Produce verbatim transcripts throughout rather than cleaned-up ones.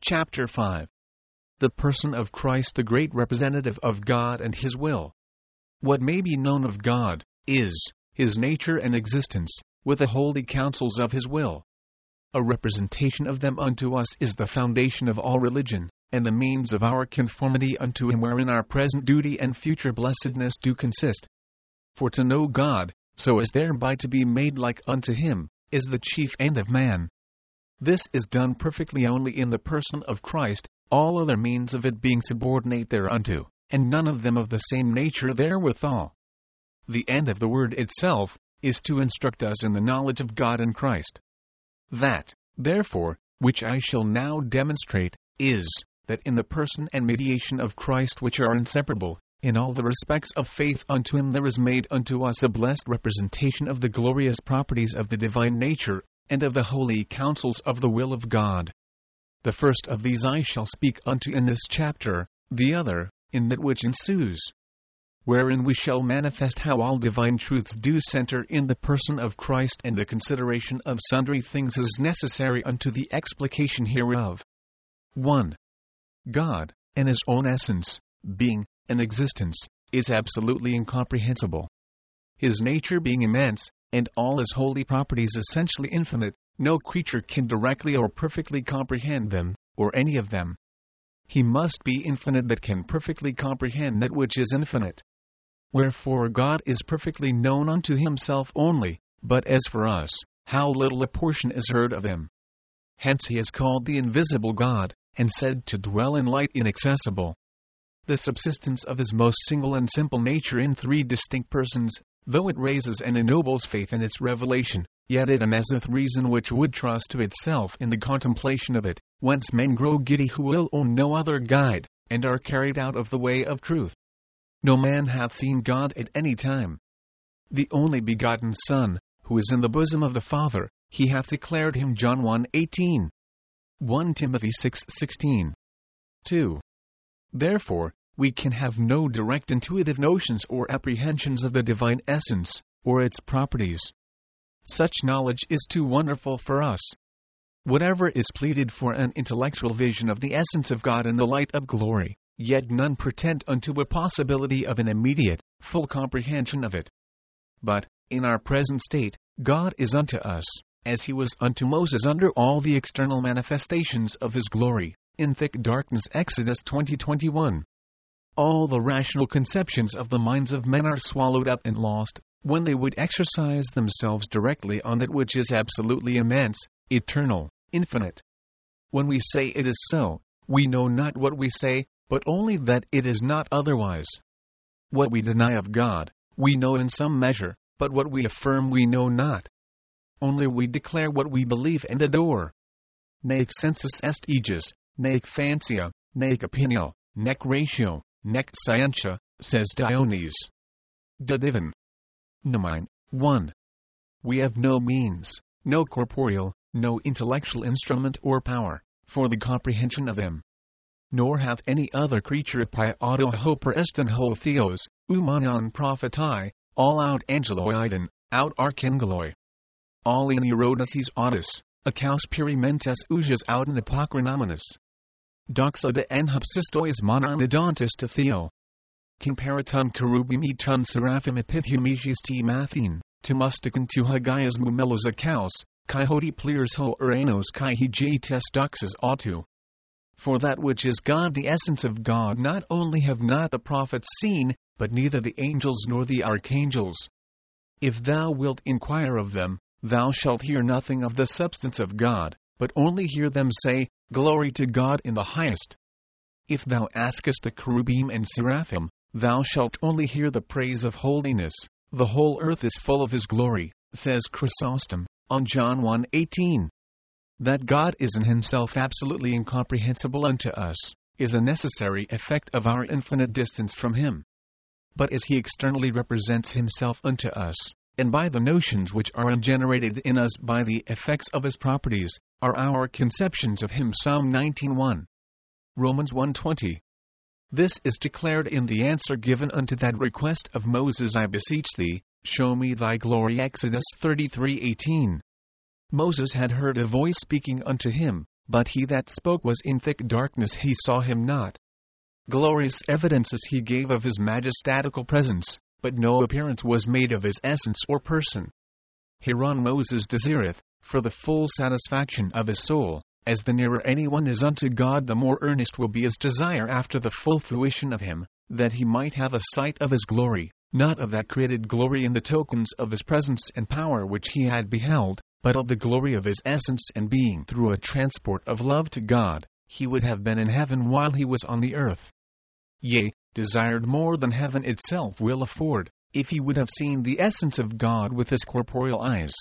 Chapter five. The person of Christ, the great representative of God and His will. What may be known of God, is His nature and existence, with the holy counsels of His will. A representation of them unto us is the foundation of all religion, and the means of our conformity unto Him, wherein our present duty and future blessedness do consist. For to know God, so as thereby to be made like unto Him, is the chief end of man. This is done perfectly only in the person of Christ, all other means of it being subordinate thereunto, and none of them of the same nature therewithal. The end of the word itself is to instruct us in the knowledge of God and Christ. That, therefore, which I shall now demonstrate, is, that in the person and mediation of Christ, which are inseparable, in all the respects of faith unto Him, there is made unto us a blessed representation of the glorious properties of the divine nature, and of the holy counsels of the will of God. The first of these I shall speak unto in this chapter, the other, in that which ensues, wherein we shall manifest how all divine truths do center in the person of Christ, and the consideration of sundry things is necessary unto the explication hereof. one. God, in His own essence, being, and existence, is absolutely incomprehensible. His nature being immense, and all His holy properties essentially infinite, no creature can directly or perfectly comprehend them, or any of them. He must be infinite that can perfectly comprehend that which is infinite. Wherefore God is perfectly known unto Himself only, but as for us, how little a portion is heard of Him. Hence He is called the invisible God, and said to dwell in light inaccessible. The subsistence of His most single and simple nature in three distinct persons, though it raises and ennobles faith in its revelation, yet it amasseth reason which would trust to itself in the contemplation of it, whence men grow giddy who will own no other guide, and are carried out of the way of truth. No man hath seen God at any time. The only begotten Son, who is in the bosom of the Father, He hath declared Him. John one eighteen. First Timothy six sixteen. two. Therefore, we can have no direct intuitive notions or apprehensions of the divine essence, or its properties. Such knowledge is too wonderful for us. Whatever is pleaded for an intellectual vision of the essence of God in the light of glory, yet none pretend unto a possibility of an immediate, full comprehension of it. But, in our present state, God is unto us, as He was unto Moses under all the external manifestations of His glory, in thick darkness. Exodus twenty twenty-one. All the rational conceptions of the minds of men are swallowed up and lost, when they would exercise themselves directly on that which is absolutely immense, eternal, infinite. When we say it is so, we know not what we say, but only that it is not otherwise. What we deny of God, we know in some measure, but what we affirm we know not. Only we declare what we believe and adore. Nec sensus est aegis, nec fantia, nec opinio, nec ratio, nec scientia, says Dionys. De Divin. Nomine. one. We have no means, no corporeal, no intellectual instrument or power, for the comprehension of Him. Nor hath any other creature pi auto hoper estin ho theos, umanon propheti, all out angeloiden, out archangeloi. All in Eurodoses audis, acaus perimentes ujas out in apocrinomenos. Doxa de enhupsistois mononodontis to theo. Comparatum cherubim ton seraphim epithumigis te mathin, to mustican to hagias mumelos acaus, kai hoti pliers ho uranos kai hijates doxas autu. For that which is God, the essence of God, not only have not the prophets seen, but neither the angels nor the archangels. If thou wilt inquire of them, thou shalt hear nothing of the substance of God, but only hear them say, Glory to God in the highest. If thou askest the cherubim and seraphim, thou shalt only hear the praise of holiness. The whole earth is full of His glory, says Chrysostom, on John one eighteen. That God is in Himself absolutely incomprehensible unto us, is a necessary effect of our infinite distance from Him. But as He externally represents Himself unto us, and by the notions which are generated in us by the effects of His properties, are our conceptions of Him. Psalm nineteen one. Romans one twenty. This is declared in the answer given unto that request of Moses, I beseech thee, show me thy glory. Exodus thirty-three eighteen. Moses had heard a voice speaking unto him, but he that spoke was in thick darkness, he saw him not. Glorious evidences he gave of his majestatical presence, but no appearance was made of his essence or person. Hereon Moses desireth, for the full satisfaction of his soul, as the nearer anyone is unto God, the more earnest will be his desire after the full fruition of him, that he might have a sight of his glory, not of that created glory in the tokens of his presence and power which he had beheld, but of the glory of his essence and being. Through a transport of love to God, he would have been in heaven while he was on the earth. Yea, desired more than heaven itself will afford, if he would have seen the essence of God with his corporeal eyes.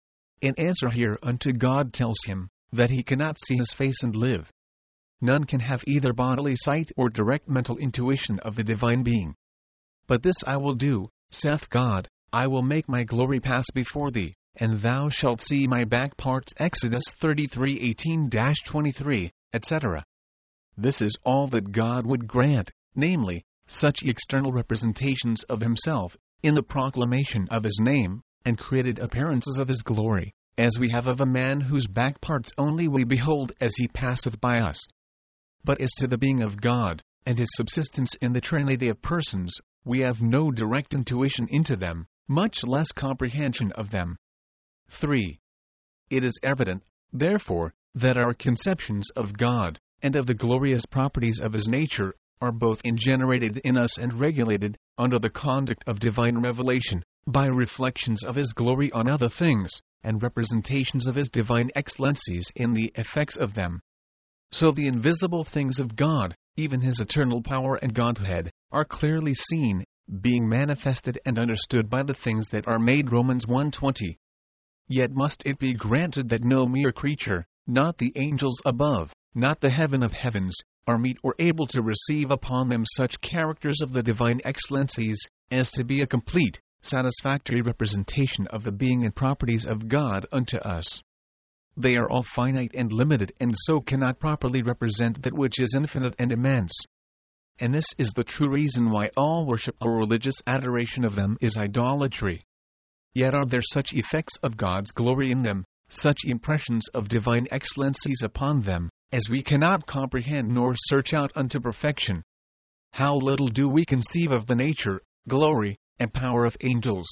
In answer hereunto, God tells him that he cannot see his face and live. None can have either bodily sight or direct mental intuition of the divine being. But this I will do, saith God, I will make my glory pass before thee, and thou shalt see my back parts. Exodus thirty-three eighteen to twenty-three, et cetera. This is all that God would grant, namely, such external representations of himself, in the proclamation of his name, and created appearances of his glory, as we have of a man whose back parts only we behold as he passeth by us. But as to the being of God, and his subsistence in the Trinity of persons, we have no direct intuition into them, much less comprehension of them. three. It is evident, therefore, that our conceptions of God, and of the glorious properties of his nature, are both ingenerated in us and regulated, under the conduct of divine revelation, by reflections of his glory on other things, and representations of his divine excellencies in the effects of them. So the invisible things of God, even his eternal power and Godhead, are clearly seen, being manifested and understood by the things that are made. Romans one twenty. Yet must it be granted that no mere creature, not the angels above, not the heaven of heavens, are meet or able to receive upon them such characters of the divine excellencies, as to be a complete, satisfactory representation of the being and properties of God unto us. They are all finite and limited, and so cannot properly represent that which is infinite and immense. And this is the true reason why all worship or religious adoration of them is idolatry. Yet are there such effects of God's glory in them, such impressions of divine excellencies upon them, as we cannot comprehend nor search out unto perfection. How little do we conceive of the nature, glory, and power of angels!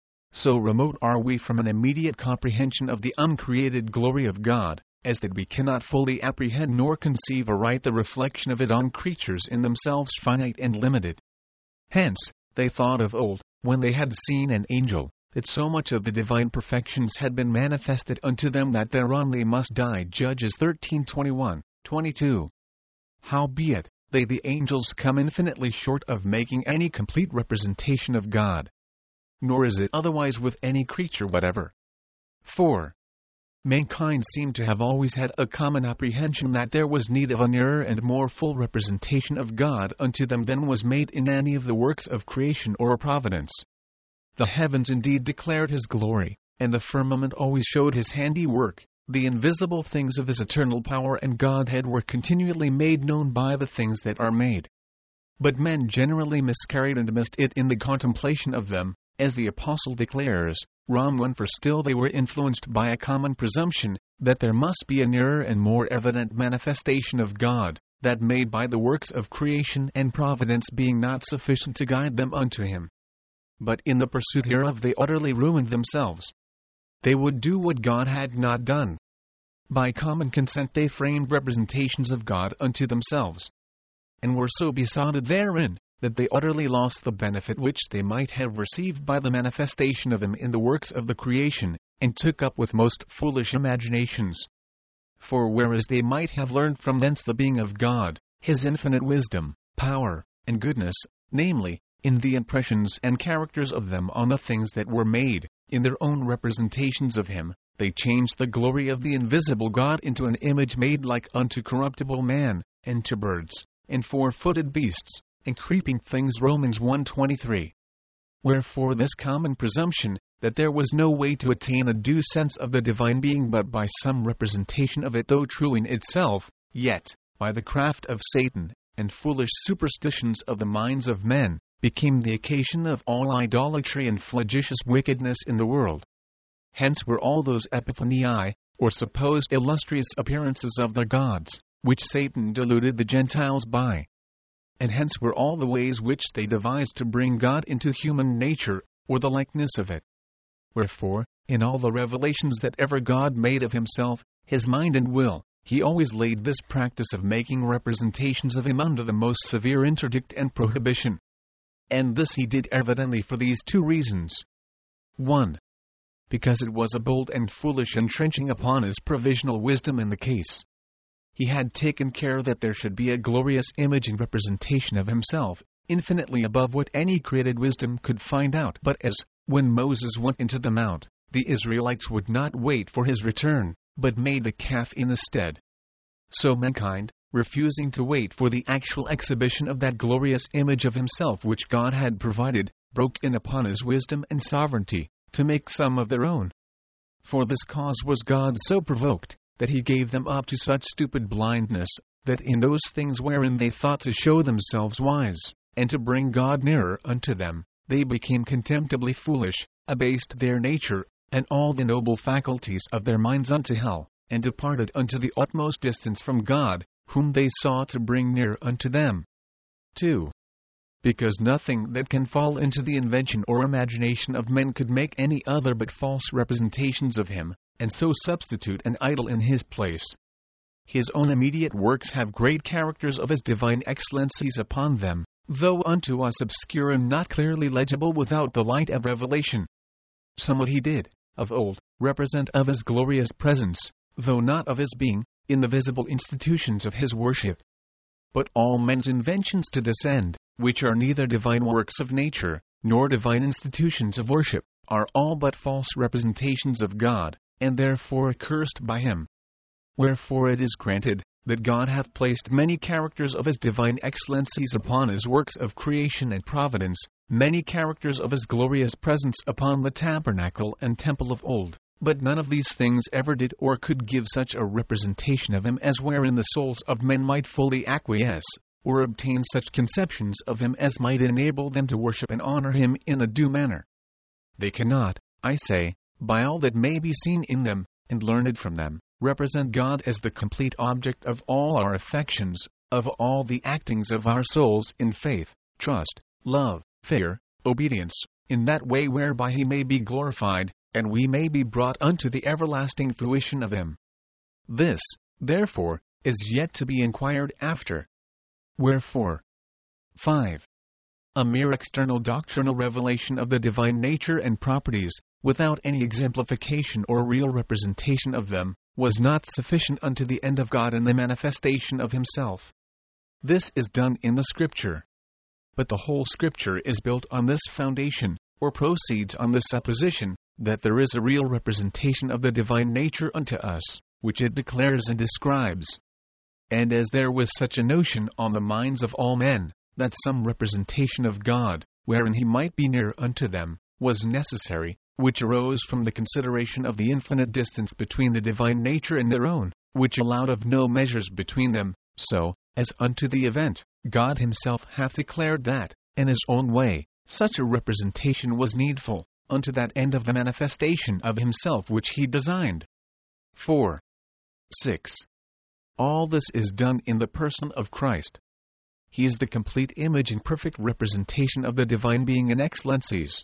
So remote are we from an immediate comprehension of the uncreated glory of God, as that we cannot fully apprehend nor conceive aright the reflection of it on creatures in themselves finite and limited. Hence, they thought of old, when they had seen an angel, that so much of the divine perfections had been manifested unto them that thereon they must die. Judges thirteen twenty-one, twenty-two. Howbeit, they the angels come infinitely short of making any complete representation of God. Nor is it otherwise with any creature whatever. four. Mankind seem to have always had a common apprehension that there was need of a nearer and more full representation of God unto them than was made in any of the works of creation or providence. The heavens indeed declared his glory, and the firmament always showed his handiwork. The invisible things of his eternal power and Godhead were continually made known by the things that are made. But men generally miscarried and missed it in the contemplation of them, as the Apostle declares, Rom one. For still they were influenced by a common presumption, that there must be a nearer and more evident manifestation of God, that made by the works of creation and providence, being not sufficient to guide them unto him. But in the pursuit hereof they utterly ruined themselves. They would do what God had not done. By common consent they framed representations of God unto themselves, and were so besotted therein, that they utterly lost the benefit which they might have received by the manifestation of him in the works of the creation, and took up with most foolish imaginations. For whereas they might have learned from thence the being of God, his infinite wisdom, power, and goodness, namely, in the impressions and characters of them on the things that were made, in their own representations of him, they changed the glory of the invisible God into an image made like unto corruptible man, and to birds, and four-footed beasts, and creeping things. Romans one twenty-three. Wherefore this common presumption, that there was no way to attain a due sense of the divine being but by some representation of it, though true in itself, yet, by the craft of Satan, and foolish superstitions of the minds of men, became the occasion of all idolatry and flagitious wickedness in the world. Hence were all those epiphaniae, or supposed illustrious appearances of the gods, which Satan deluded the Gentiles by. And hence were all the ways which they devised to bring God into human nature, or the likeness of it. Wherefore, in all the revelations that ever God made of himself, his mind and will, he always laid this practice of making representations of him under the most severe interdict and prohibition. And this he did evidently for these two reasons. one. Because it was a bold and foolish entrenching upon his provisional wisdom in the case. He had taken care that there should be a glorious image and representation of himself, infinitely above what any created wisdom could find out. But as, when Moses went into the mount, the Israelites would not wait for his return, but made a calf in the stead. So mankind, refusing to wait for the actual exhibition of that glorious image of himself which God had provided, broke in upon his wisdom and sovereignty, to make some of their own. For this cause was God so provoked, that he gave them up to such stupid blindness, that in those things wherein they thought to show themselves wise, and to bring God nearer unto them, they became contemptibly foolish, abased their nature, and all the noble faculties of their minds unto hell, and departed unto the utmost distance from God, whom they sought to bring near unto them. two. Because nothing that can fall into the invention or imagination of men could make any other but false representations of him, and so substitute an idol in his place. His own immediate works have great characters of his divine excellencies upon them, though unto us obscure and not clearly legible without the light of revelation. Somewhat he did, of old, represent of his glorious presence, though not of his being, in the visible institutions of his worship. But all men's inventions to this end, which are neither divine works of nature, nor divine institutions of worship, are all but false representations of God, and therefore accursed by him. Wherefore it is granted, that God hath placed many characters of his divine excellencies upon his works of creation and providence, many characters of his glorious presence upon the tabernacle and temple of old, but none of these things ever did or could give such a representation of him as wherein the souls of men might fully acquiesce, or obtain such conceptions of him as might enable them to worship and honor him in a due manner. They cannot, I say, by all that may be seen in them, and learned from them, represent God as the complete object of all our affections, of all the actings of our souls in faith, trust, love, fear, obedience, in that way whereby he may be glorified, and we may be brought unto the everlasting fruition of him. This, therefore, is yet to be inquired after. Wherefore, five. A mere external doctrinal revelation of the divine nature and properties, without any exemplification or real representation of them, was not sufficient unto the end of God in the manifestation of himself. This is done in the Scripture. But the whole Scripture is built on this foundation, or proceeds on this supposition, that there is a real representation of the divine nature unto us, which it declares and describes. And as there was such a notion on the minds of all men, that some representation of God, wherein he might be near unto them, was necessary, which arose from the consideration of the infinite distance between the divine nature and their own, which allowed of no measures between them, so, as unto the event, God himself hath declared that, in his own way, such a representation was needful, unto that end of the manifestation of himself which he designed. four. six. All this is done in the person of Christ. He is the complete image and perfect representation of the divine being and excellencies.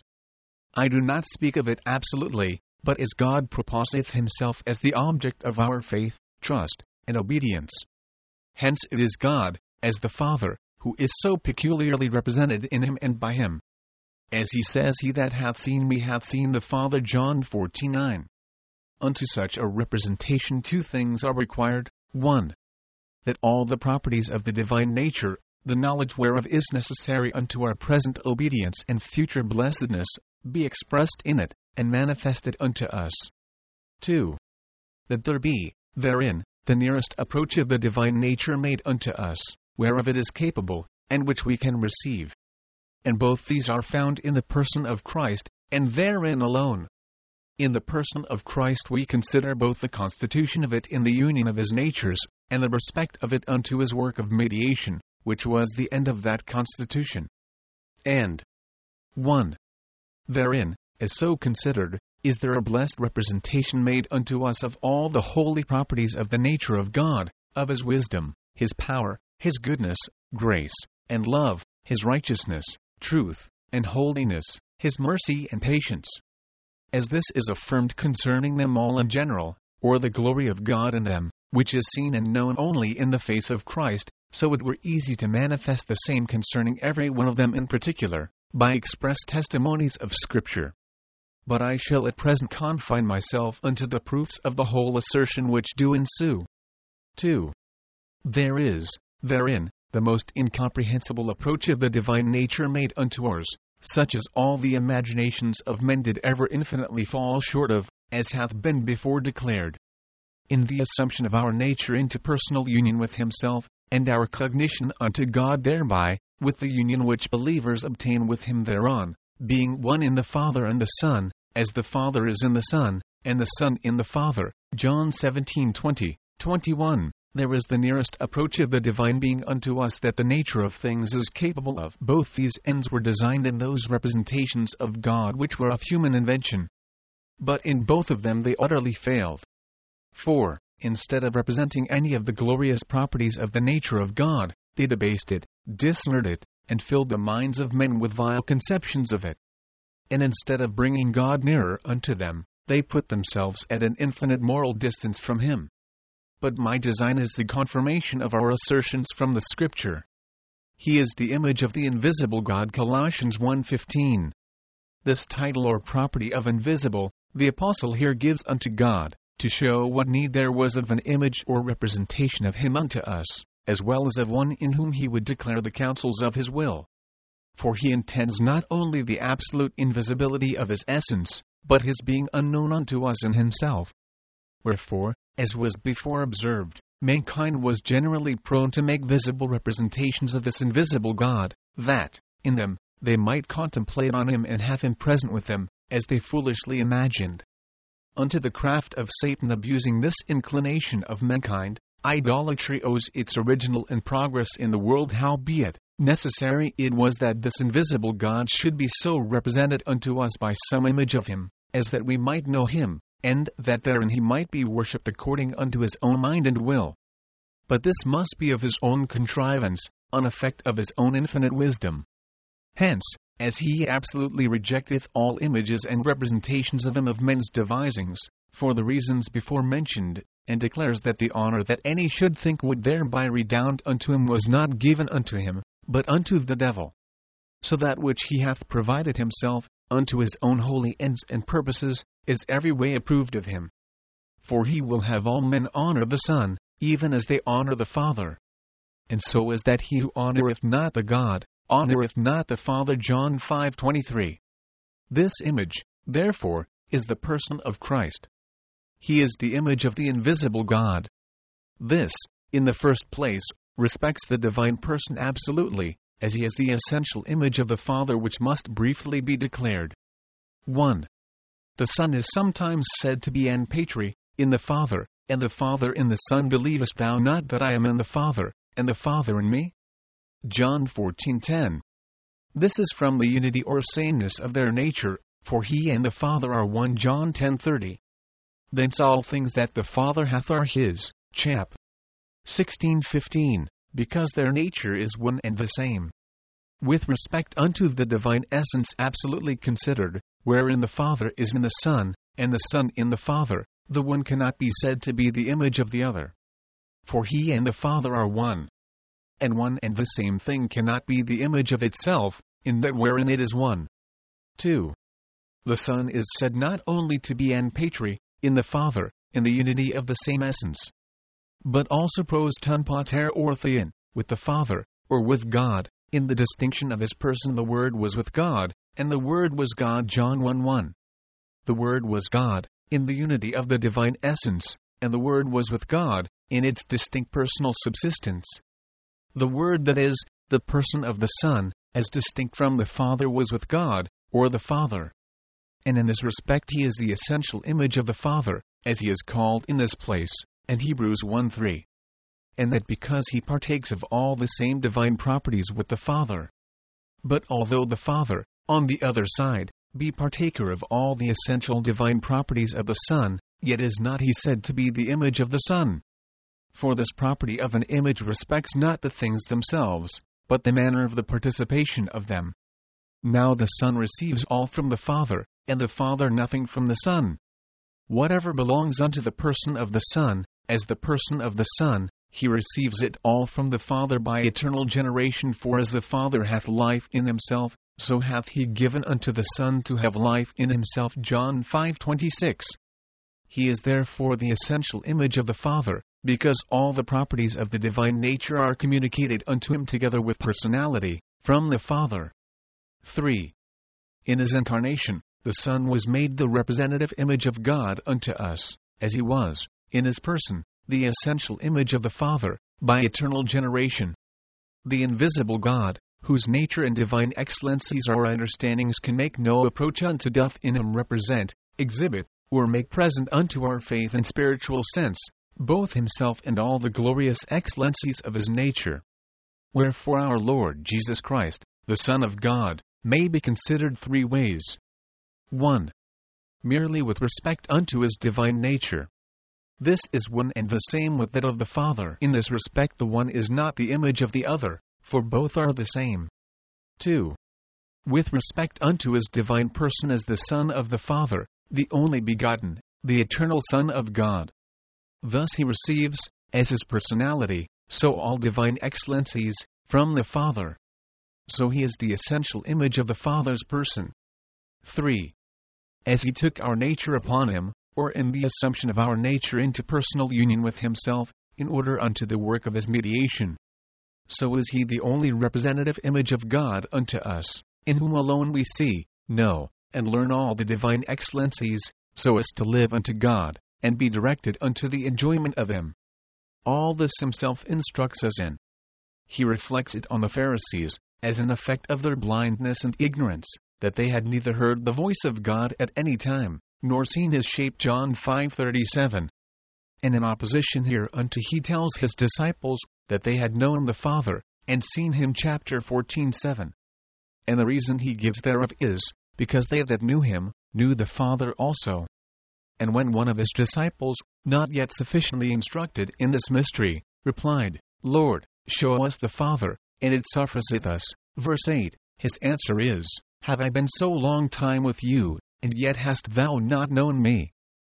I do not speak of it absolutely, but as God proposeth himself as the object of our faith, trust, and obedience. Hence it is God, as the Father, who is so peculiarly represented in him and by him. As he says, he that hath seen me hath seen the Father, John fourteen nine. Unto such a representation two things are required. one. That all the properties of the divine nature, the knowledge whereof is necessary unto our present obedience and future blessedness, be expressed in it, and manifested unto us. two. That there be, therein, the nearest approach of the divine nature made unto us, whereof it is capable, and which we can receive. And both these are found in the person of Christ, and therein alone. In the person of Christ we consider both the constitution of it in the union of his natures, and the respect of it unto his work of mediation, which was the end of that constitution. And one. Therein, as so considered, is there a blessed representation made unto us of all the holy properties of the nature of God, of His wisdom, His power, His goodness, grace, and love, His righteousness, truth, and holiness, His mercy and patience. As this is affirmed concerning them all in general, or the glory of God in them, which is seen and known only in the face of Christ, so it were easy to manifest the same concerning every one of them in particular, by express testimonies of Scripture. But I shall at present confine myself unto the proofs of the whole assertion which do ensue. two. There is, therein, the most incomprehensible approach of the divine nature made unto ours, such as all the imaginations of men did ever infinitely fall short of, as hath been before declared. In the assumption of our nature into personal union with Himself, and our cognition unto God thereby, with the union which believers obtain with Him thereon, being one in the Father and the Son, as the Father is in the Son, and the Son in the Father, John seventeen twenty, twenty-one, there is the nearest approach of the divine being unto us that the nature of things is capable of. Both these ends were designed in those representations of God which were of human invention. But in both of them they utterly failed. For, instead of representing any of the glorious properties of the nature of God, they debased it, dishonored it, and filled the minds of men with vile conceptions of it. And instead of bringing God nearer unto them, they put themselves at an infinite moral distance from Him. But my design is the confirmation of our assertions from the Scripture. He is the image of the invisible God, Colossians one fifteen. This title or property of invisible, the Apostle here gives unto God, to show what need there was of an image or representation of Him unto us, as well as of one in whom He would declare the counsels of His will. For He intends not only the absolute invisibility of His essence, but His being unknown unto us in Himself. Wherefore, as was before observed, mankind was generally prone to make visible representations of this invisible God, that, in them, they might contemplate on Him and have Him present with them, as they foolishly imagined. Unto the craft of Satan abusing this inclination of mankind, idolatry owes its original and progress in the world. Howbeit, necessary it was that this invisible God should be so represented unto us by some image of Him, as that we might know Him, and that therein He might be worshipped according unto His own mind and will. But this must be of His own contrivance, an effect of His own infinite wisdom. Hence, as He absolutely rejecteth all images and representations of Him of men's devisings, for the reasons before mentioned, and declares that the honor that any should think would thereby redound unto Him was not given unto Him, but unto the devil. So that which He hath provided Himself, unto His own holy ends and purposes, is every way approved of Him. For He will have all men honor the Son, even as they honor the Father. And so is that he who honoreth not the God, honoreth not the Father. John five twenty-three. This image, therefore, is the person of Christ. He is the image of the invisible God. This, in the first place, respects the divine person absolutely, as He is the essential image of the Father, which must briefly be declared. one. The Son is sometimes said to be an patri, in the Father, and the Father in the Son. Believest thou not that I am in the Father, and the Father in me? John fourteen ten. This is from the unity or sameness of their nature, for He and the Father are one. John ten thirty. Thence all things that the Father hath are His. Chap. sixteen fifteen, because their nature is one and the same. With respect unto the divine essence absolutely considered, wherein the Father is in the Son, and the Son in the Father, the one cannot be said to be the image of the other. For He and the Father are one. And one and the same thing cannot be the image of itself, in that wherein it is one. two. The Son is said not only to be an patri, in the Father, in the unity of the same essence, but also pros ton pater or theon, with the Father, or with God, in the distinction of His person. The Word was with God, and the Word was God. John one one. The Word was God, in the unity of the divine essence, and the Word was with God, in its distinct personal subsistence. The Word, that is, the person of the Son, as distinct from the Father, was with God, or the Father. And in this respect He is the essential image of the Father, as He is called in this place, and Hebrews one three. And that because He partakes of all the same divine properties with the Father. But although the Father, on the other side, be partaker of all the essential divine properties of the Son, yet is not he said to be the image of the Son. For this property of an image respects not the things themselves, but the manner of the participation of them. Now the Son receives all from the Father, and the Father nothing from the Son. Whatever belongs unto the person of the Son, as the person of the Son, he receives it all from the Father by eternal generation. For as the Father hath life in himself, so hath he given unto the Son to have life in himself. John five twenty-six. He is therefore the essential image of the Father, because all the properties of the divine nature are communicated unto him together with personality, from the Father. three. In his incarnation, the Son was made the representative image of God unto us, as he was, in his person, the essential image of the Father, by eternal generation. The invisible God, whose nature and divine excellencies our understandings can make no approach unto, doth in him represent, exhibit, or make present unto our faith and spiritual sense, both himself and all the glorious excellencies of his nature. Wherefore our Lord Jesus Christ, the Son of God, may be considered three ways. one. Merely with respect unto his divine nature. This is one and the same with that of the Father. In this respect the one is not the image of the other, for both are the same. two. With respect unto his divine person as the Son of the Father, the only begotten, the eternal Son of God. Thus he receives, as his personality, so all divine excellencies, from the Father. So he is the essential image of the Father's person. three. As he took our nature upon him, or in the assumption of our nature into personal union with himself, in order unto the work of his mediation. So is he the only representative image of God unto us, in whom alone we see, know, and learn all the divine excellencies, so as to live unto God, and be directed unto the enjoyment of him. All this himself instructs us in. He reflects it on the Pharisees, as an effect of their blindness and ignorance, that they had neither heard the voice of God at any time, nor seen his shape. John five thirty-seven. And in opposition hereunto he tells his disciples, that they had known the Father, and seen him. Chapter fourteen seven. And the reason he gives thereof is, because they that knew him, knew the Father also. And when one of his disciples, not yet sufficiently instructed in this mystery, replied, Lord, show us the Father, and it sufficeth us. Verse eight, his answer is, Have I been so long time with you, and yet hast thou not known me?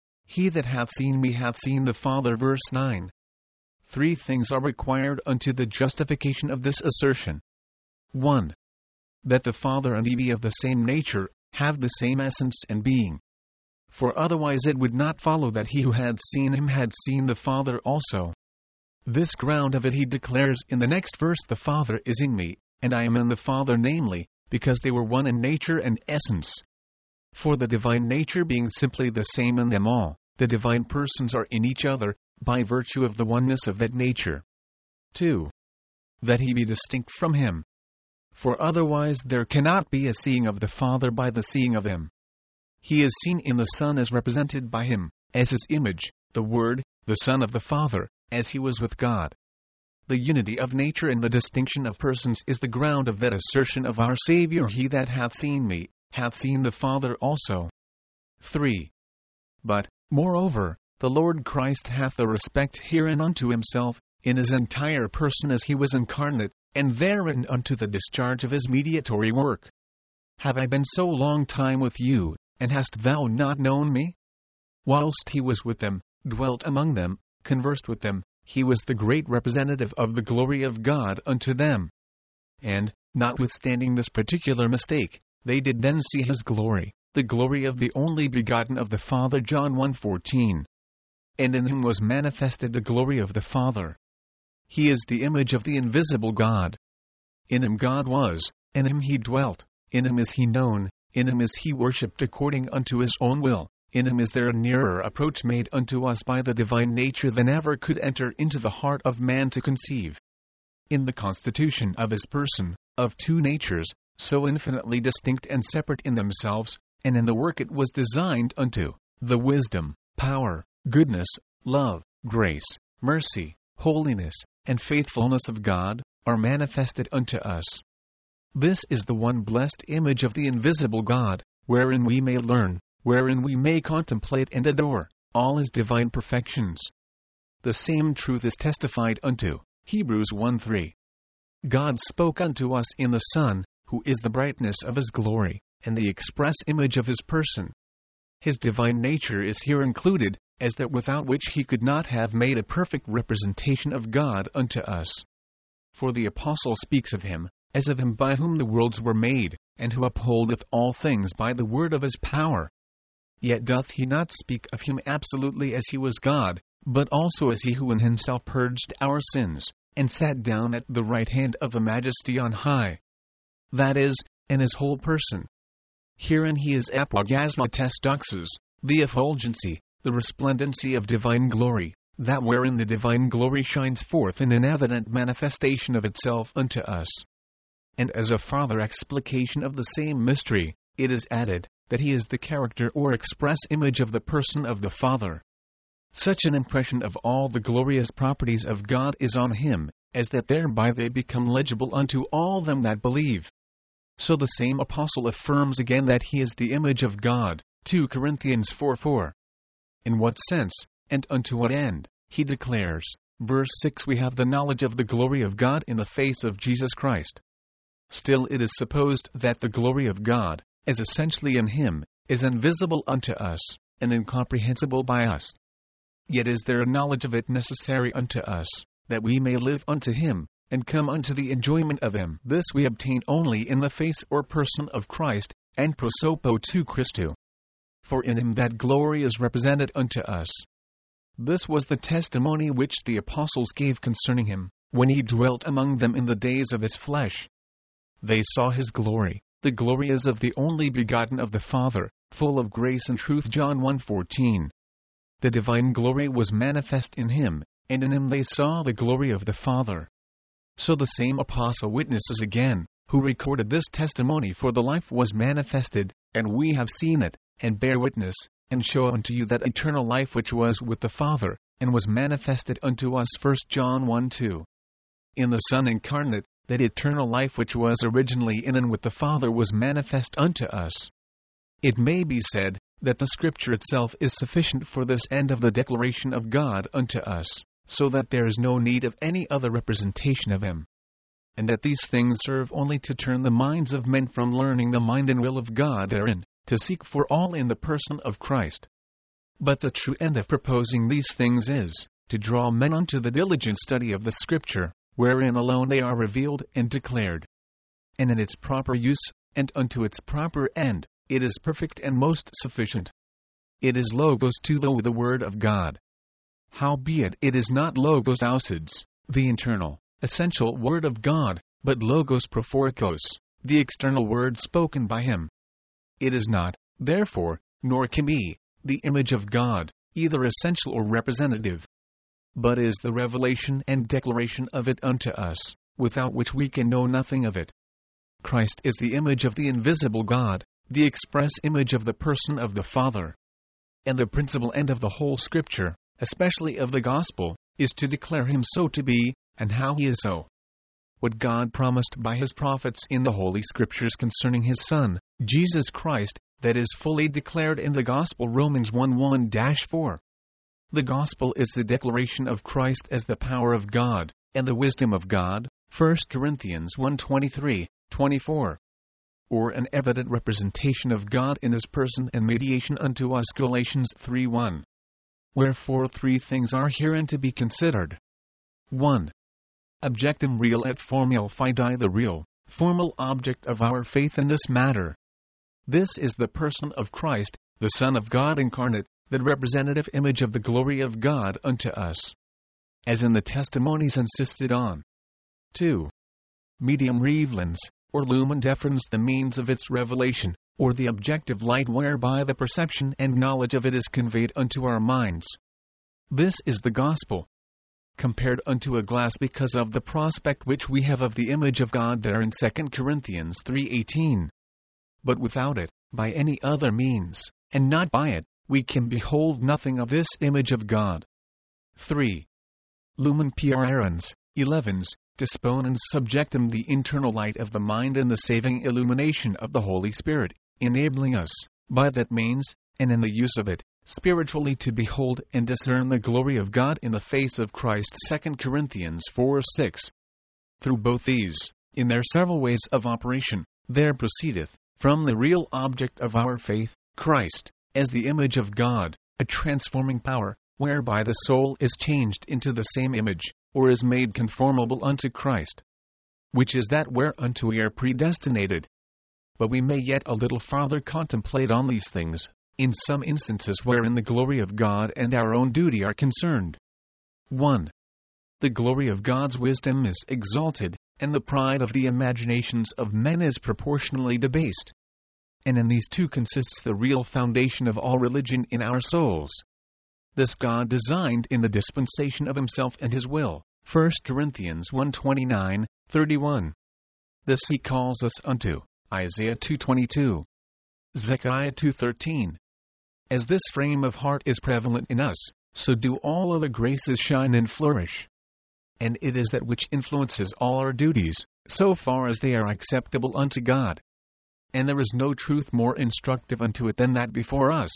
He that hath seen me hath seen the Father. Verse nine. Three things are required unto the justification of this assertion. one. That the Father and he be of the same nature, have the same essence and being. For otherwise it would not follow that he who had seen him had seen the Father also. This ground of it he declares in the next verse, The Father is in me, and I am in the Father, namely, because they were one in nature and essence. For the divine nature being simply the same in them all, the divine persons are in each other, by virtue of the oneness of that nature. two. That he be distinct from him. For otherwise there cannot be a seeing of the Father by the seeing of him. He is seen in the Son as represented by him, as his image, the Word, the Son of the Father, as he was with God. The unity of nature and the distinction of persons is the ground of that assertion of our Savior, He that hath seen me, hath seen the Father also. three. But, moreover, the Lord Christ hath a respect herein unto himself, in his entire person as he was incarnate, and therein unto the discharge of his mediatory work. Have I been so long time with you, and hast thou not known me? Whilst he was with them, dwelt among them, conversed with them, he was the great representative of the glory of God unto them. And, notwithstanding this particular mistake, they did then see his glory, the glory of the only begotten of the Father. John one fourteen. And in him was manifested the glory of the Father. He is the image of the invisible God. In him God was, in him he dwelt, in him is he known, in him is he worshipped according unto his own will, in him is there a nearer approach made unto us by the divine nature than ever could enter into the heart of man to conceive. In the constitution of his person, of two natures, so infinitely distinct and separate in themselves, and in the work it was designed unto, the wisdom, power, goodness, love, grace, mercy, holiness, and faithfulness of God, are manifested unto us. This is the one blessed image of the invisible God, wherein we may learn, wherein we may contemplate and adore, all His divine perfections. The same truth is testified unto, Hebrews one three. God spoke unto us in the Son, who is the brightness of His glory, and the express image of His person. His divine nature is here included, as that without which He could not have made a perfect representation of God unto us. For the Apostle speaks of Him, as of Him by whom the worlds were made, and who upholdeth all things by the word of His power. Yet doth he not speak of Him absolutely as He was God, but also as He who in Himself purged our sins, and sat down at the right hand of the Majesty on high. That is, in His whole person. Herein He is apogasmates doxas, the effulgency, the resplendency of divine glory, that wherein the divine glory shines forth in an evident manifestation of itself unto us. And as a farther explication of the same mystery, it is added, that He is the character or express image of the person of the Father. Such an impression of all the glorious properties of God is on Him, as that thereby they become legible unto all them that believe. So the same Apostle affirms again that He is the image of God, two Corinthians four four. In what sense, and unto what end, he declares, verse six, we have the knowledge of the glory of God in the face of Jesus Christ. Still it is supposed that the glory of God, as essentially in Him, is invisible unto us, and incomprehensible by us. Yet is there a knowledge of it necessary unto us, that we may live unto Him, and come unto the enjoyment of Him. This we obtain only in the face or person of Christ, and prosopo to Christu. For in Him that glory is represented unto us. This was the testimony which the apostles gave concerning Him, when He dwelt among them in the days of His flesh. They saw His glory, the glory as of the only begotten of the Father, full of grace and truth. John one fourteen. The divine glory was manifest in Him, and in Him they saw the glory of the Father. So the same apostle witnesses again, who recorded this testimony, for the life was manifested, and we have seen it, and bear witness, and show unto you that eternal life which was with the Father, and was manifested unto us. First John one two. In the Son incarnate, that eternal life which was originally in and with the Father was manifest unto us. It may be said, that the Scripture itself is sufficient for this end of the declaration of God unto us, so that there is no need of any other representation of Him. And that these things serve only to turn the minds of men from learning the mind and will of God therein, to seek for all in the person of Christ. But the true end of proposing these things is, to draw men unto the diligent study of the Scripture, wherein alone they are revealed and declared. And in its proper use, and unto its proper end, it is perfect and most sufficient. It is logos tuo, the Word of God. Howbeit it is not logos ousids, the internal, essential Word of God, but logos prophorikos, the external Word spoken by Him. It is not, therefore, nor can be, the image of God, either essential or representative, but is the revelation and declaration of it unto us, without which we can know nothing of it. Christ is the image of the invisible God, the express image of the person of the Father. And the principal end of the whole Scripture, especially of the Gospel, is to declare Him so to be, and how He is so. What God promised by His prophets in the Holy Scriptures concerning His Son, Jesus Christ, that is fully declared in the Gospel. Romans one one to four. The Gospel is the declaration of Christ as the power of God, and the wisdom of God, First Corinthians one twenty-three to twenty-four. Or an evident representation of God in His person and mediation unto us. Galatians three one. Wherefore three things are herein to be considered. one. Objectum real et formule fidei, the real, formal object of our faith in this matter. This is the person of Christ, the Son of God incarnate, the representative image of the glory of God unto us, as in the testimonies insisted on. two. Medium revelans, or lumen deferens, the means of its revelation, or the objective light whereby the perception and knowledge of it is conveyed unto our minds. This is the Gospel, compared unto a glass, because of the prospect which we have of the image of God there in Second Corinthians three eighteen. But without it, by any other means, and not by it, we can behold nothing of this image of God. three. Lumen pierens, elevens, disponens subjectum, the internal light of the mind and the saving illumination of the Holy Spirit, enabling us, by that means, and in the use of it, spiritually to behold and discern the glory of God in the face of Christ. Second Corinthians four six. Through both these, in their several ways of operation, there proceedeth, from the real object of our faith, Christ, as the image of God, a transforming power, whereby the soul is changed into the same image, or is made conformable unto Christ, which is that whereunto we are predestinated. But we may yet a little farther contemplate on these things, in some instances wherein the glory of God and our own duty are concerned. one. The glory of God's wisdom is exalted, and the pride of the imaginations of men is proportionally debased. And in these two consists the real foundation of all religion in our souls. This God designed in the dispensation of himself and his will. First Corinthians one twenty-nine, thirty-one. This he calls us unto. Isaiah two twenty-two. Zechariah two thirteen. As this frame of heart is prevalent in us, so do all other graces shine and flourish. And it is that which influences all our duties, so far as they are acceptable unto God. And there is no truth more instructive unto it than that before us.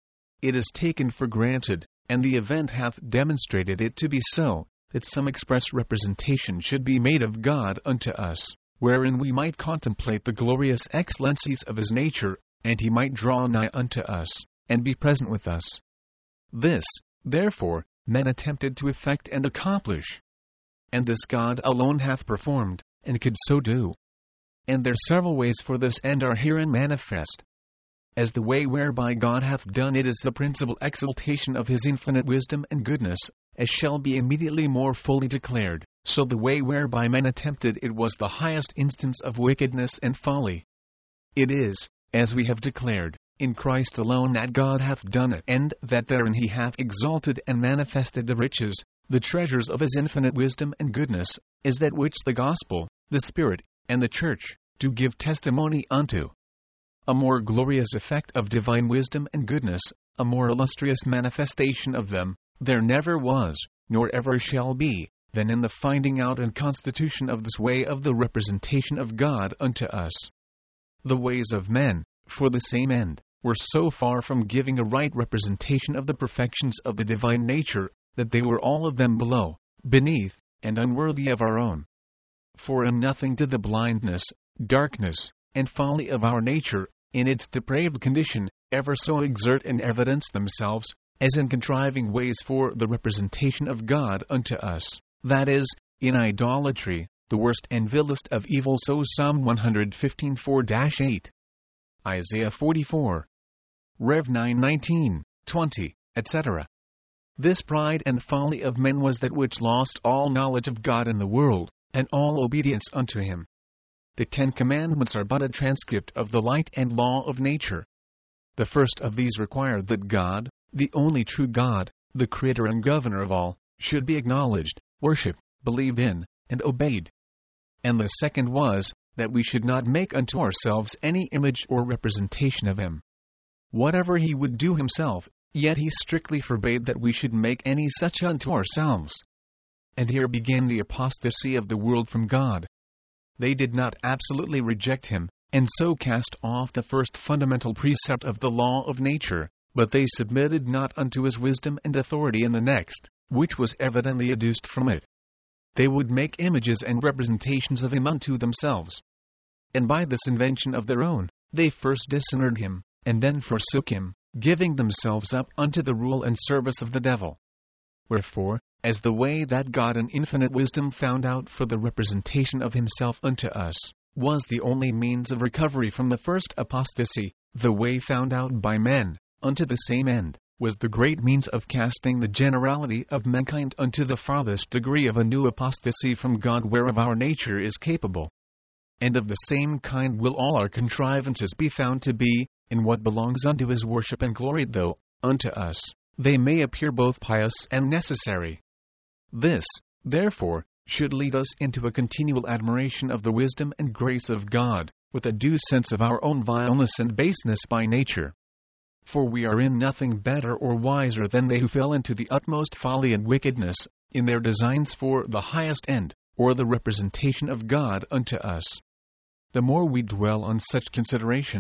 It is taken for granted, and the event hath demonstrated it to be so, that some express representation should be made of God unto us, wherein we might contemplate the glorious excellencies of his nature, and he might draw nigh unto us, and be present with us. This, therefore, men attempted to effect and accomplish. And this God alone hath performed, and could so do. And their several ways for this end are herein manifest. As the way whereby God hath done it is the principal exaltation of his infinite wisdom and goodness, as shall be immediately more fully declared, so the way whereby men attempted it was the highest instance of wickedness and folly. It is, as we have declared, in Christ alone that God hath done it, and that therein he hath exalted and manifested the riches, the treasures of his infinite wisdom and goodness, is that which the gospel, the Spirit, and the Church, do give testimony unto. A more glorious effect of divine wisdom and goodness, a more illustrious manifestation of them, there never was, nor ever shall be, than in the finding out and constitution of this way of the representation of God unto us. The ways of men, for the same end, were so far from giving a right representation of the perfections of the divine nature, that they were all of them below, beneath, and unworthy of our own. For in nothing did the blindness, darkness, and folly of our nature, in its depraved condition, ever so exert and evidence themselves, as in contriving ways for the representation of God unto us, that is, in idolatry, the worst and vilest of evils. So Psalm one fifteen four eight. Isaiah forty-four. Rev nine nineteen, twenty, et cetera. This pride and folly of men was that which lost all knowledge of God in the world, and all obedience unto him. The Ten Commandments are but a transcript of the light and law of nature. The first of these required that God, the only true God, the Creator and Governor of all, should be acknowledged, worshipped, believed in, and obeyed. And the second was, that we should not make unto ourselves any image or representation of him. Whatever he would do himself, yet he strictly forbade that we should make any such unto ourselves. And here began the apostasy of the world from God. They did not absolutely reject him, and so cast off the first fundamental precept of the law of nature, but they submitted not unto his wisdom and authority in the next, which was evidently adduced from it. They would make images and representations of him unto themselves. And by this invention of their own, they first dishonored him, and then forsook him, giving themselves up unto the rule and service of the devil. Wherefore, as the way that God in infinite wisdom found out for the representation of himself unto us, was the only means of recovery from the first apostasy, the way found out by men, unto the same end, was the great means of casting the generality of mankind unto the farthest degree of a new apostasy from God whereof our nature is capable. And of the same kind will all our contrivances be found to be, in what belongs unto his worship and glory, though, unto us, they may appear both pious and necessary. This, therefore, should lead us into a continual admiration of the wisdom and grace of God, with a due sense of our own vileness and baseness by nature. For we are in nothing better or wiser than they who fell into the utmost folly and wickedness, in their designs for the highest end, or the representation of God unto us. The more we dwell on such considerations,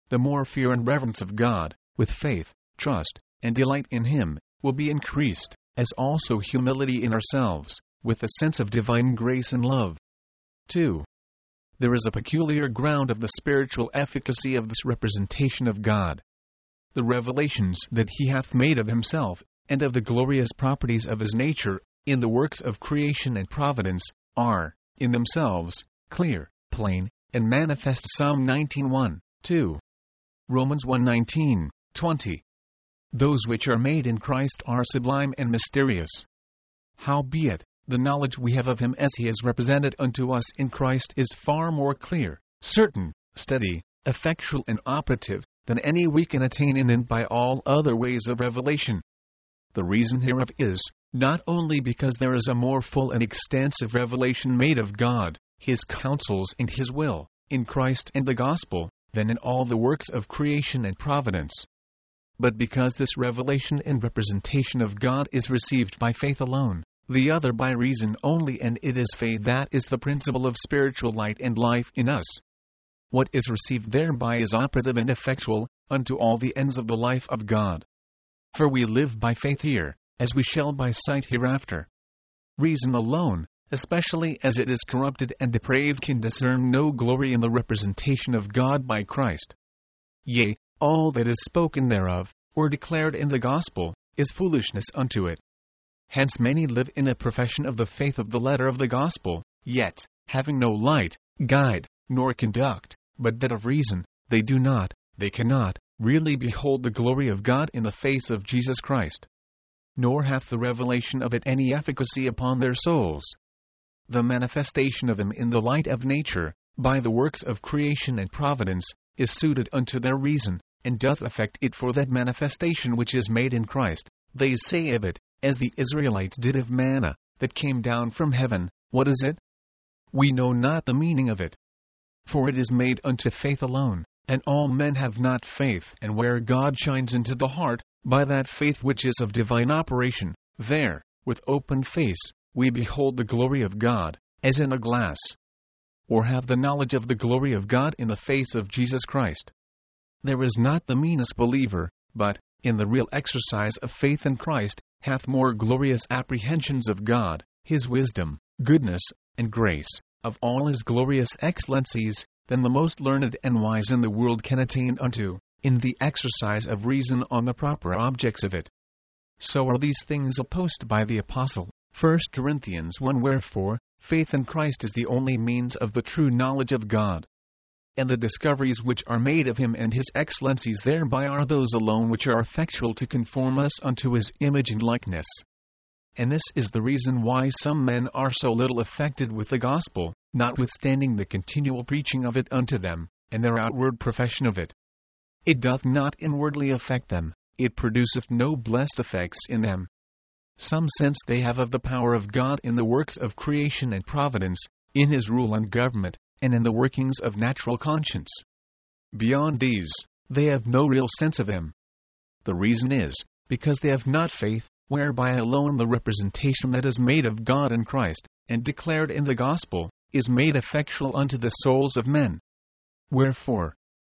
the more fear and reverence of God, with faith, trust, and delight in Him, will be increased, as also humility in ourselves, with a sense of divine grace and love. two. There is a peculiar ground of the spiritual efficacy of this representation of God. The revelations that He hath made of Himself, and of the glorious properties of His nature, in the works of creation and providence, are, in themselves, clear, plain, and manifest. Psalm nineteen one, two. Romans one nineteen, twenty. Those which are made in Christ are sublime and mysterious. Howbeit, the knowledge we have of Him as He is represented unto us in Christ is far more clear, certain, steady, effectual and operative, than any we can attain in and by all other ways of revelation. The reason hereof is, not only because there is a more full and extensive revelation made of God, His counsels and His will, in Christ and the Gospel, than in all the works of creation and providence, but because this revelation and representation of God is received by faith alone, the other by reason only, and it is faith that is the principle of spiritual light and life in us. What is received thereby is operative and effectual, unto all the ends of the life of God. For we live by faith here, as we shall by sight hereafter. Reason alone, especially as it is corrupted and depraved, can discern no glory in the representation of God by Christ. Yea, all that is spoken thereof, or declared in the gospel, is foolishness unto it. Hence many live in a profession of the faith of the letter of the gospel, yet, having no light, guide, nor conduct, but that of reason, they do not, they cannot, really behold the glory of God in the face of Jesus Christ. Nor hath the revelation of it any efficacy upon their souls. The manifestation of Him in the light of nature, by the works of creation and providence, is suited unto their reason, and doth affect it for that manifestation which is made in Christ. They say of it, as the Israelites did of manna, that came down from heaven, what is it? We know not the meaning of it. For it is made unto faith alone, and all men have not faith, and where God shines into the heart, by that faith which is of divine operation, there, with open face, we behold the glory of God, as in a glass. Or have the knowledge of the glory of God in the face of Jesus Christ. There is not the meanest believer, but, in the real exercise of faith in Christ, hath more glorious apprehensions of God, His wisdom, goodness, and grace, of all His glorious excellencies, than the most learned and wise in the world can attain unto, in the exercise of reason on the proper objects of it. So are these things opposed by the Apostle, First Corinthians one. Wherefore, faith in Christ is the only means of the true knowledge of God. And the discoveries which are made of Him and His excellencies thereby are those alone which are effectual to conform us unto His image and likeness. And this is the reason why some men are so little affected with the gospel, notwithstanding the continual preaching of it unto them, and their outward profession of it. It doth not inwardly affect them, it produceth no blessed effects in them. Some sense they have of the power of God in the works of creation and providence, in His rule and government, and in the workings of natural conscience. Beyond these, they have no real sense of Him. The reason is, because they have not faith, whereby alone the representation that is made of God in Christ, and declared in the gospel, is made effectual unto the souls of men. Wherefore,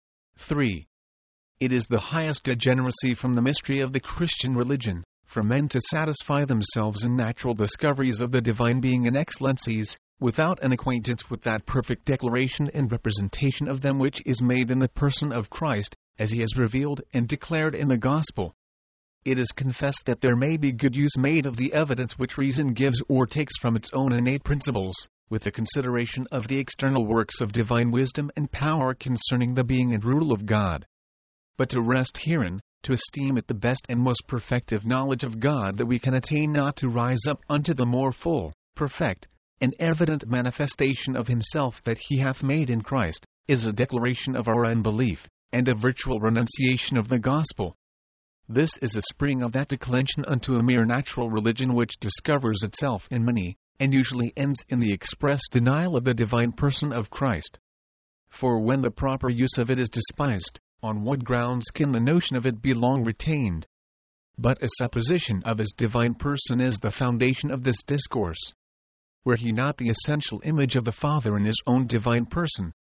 three. It is the highest degeneracy from the mystery of the Christian religion, for men to satisfy themselves in natural discoveries of the divine being and excellencies, without an acquaintance with that perfect declaration and representation of them which is made in the person of Christ, as He has revealed and declared in the gospel. It is confessed that there may be good use made of the evidence which reason gives or takes from its own innate principles, with the consideration of the external works of divine wisdom and power concerning the being and rule of God. But to rest herein, to esteem it the best and most perfective knowledge of God that we can attain, not to rise up unto the more full, perfect, and evident manifestation of Himself that He hath made in Christ, is a declaration of our unbelief, and a virtual renunciation of the gospel. This is a spring of that declension unto a mere natural religion which discovers itself in many, and usually ends in the express denial of the divine person of Christ. For when the proper use of it is despised, on what grounds can the notion of it be long retained? But a supposition of His divine person is the foundation of this discourse. Were He not the essential image of the Father in His own divine person,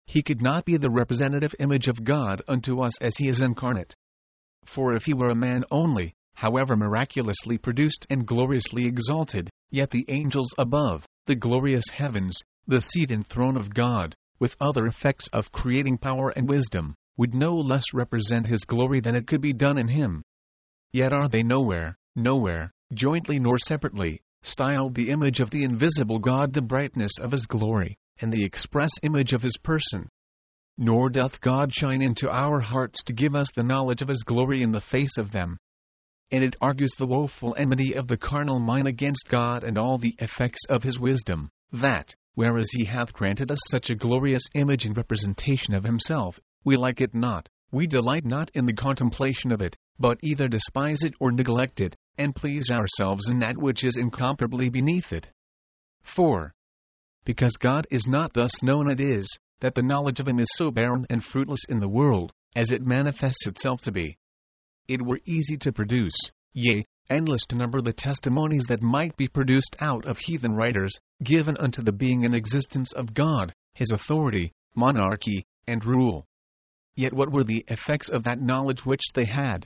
he could not be the representative image of God unto us as he is incarnate. For if he were a man only, however miraculously produced and gloriously exalted, yet the angels above, the glorious heavens, the seat and throne of God, with other effects of creating power and wisdom, would no less represent his glory than it could be done in him. Yet are they nowhere, nowhere, jointly nor separately, styled the image of the invisible God, the brightness of his glory, and the express image of his person. Nor doth God shine into our hearts to give us the knowledge of his glory in the face of them. And it argues the woeful enmity of the carnal mind against God and all the effects of his wisdom, that, whereas he hath granted us such a glorious image and representation of himself, we like it not, we delight not in the contemplation of it, but either despise it or neglect it, and please ourselves in that which is incomparably beneath it. four. Because God is not thus known, it is, that the knowledge of him is so barren and fruitless in the world, as it manifests itself to be. It were easy to produce, yea, endless to number the testimonies that might be produced out of heathen writers, given unto the being and existence of God, his authority, monarchy, and rule. Yet what were the effects of that knowledge which they had?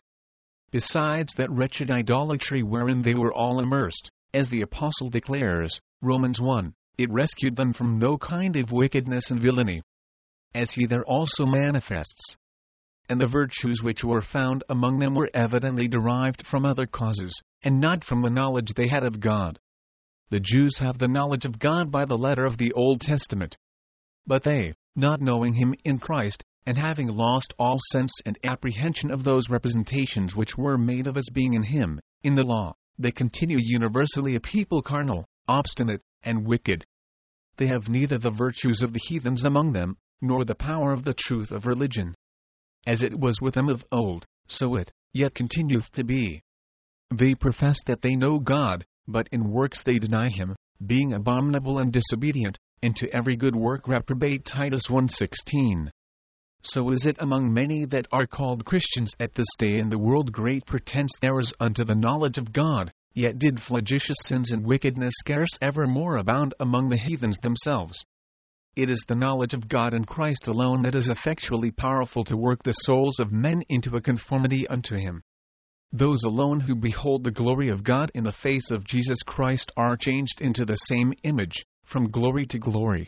Besides that wretched idolatry wherein they were all immersed, as the Apostle declares, Romans one, it rescued them from no kind of wickedness and villainy. As he there also manifests. And the virtues which were found among them were evidently derived from other causes, and not from the knowledge they had of God. The Jews have the knowledge of God by the letter of the Old Testament. But they, not knowing him in Christ, and having lost all sense and apprehension of those representations which were made of his being in him, in the law, they continue universally a people carnal, obstinate, and wicked. They have neither the virtues of the heathens among them, nor the power of the truth of religion. As it was with them of old, so it yet continueth to be. They profess that they know God, but in works they deny him, being abominable and disobedient, and to every good work reprobate. Titus one sixteen. So is it among many that are called Christians at this day in the world. Great pretense there is unto the knowledge of God, yet did flagitious sins and wickedness scarce ever more abound among the heathens themselves. It is the knowledge of God in Christ alone that is effectually powerful to work the souls of men into a conformity unto him. Those alone who behold the glory of God in the face of Jesus Christ are changed into the same image, from glory to glory.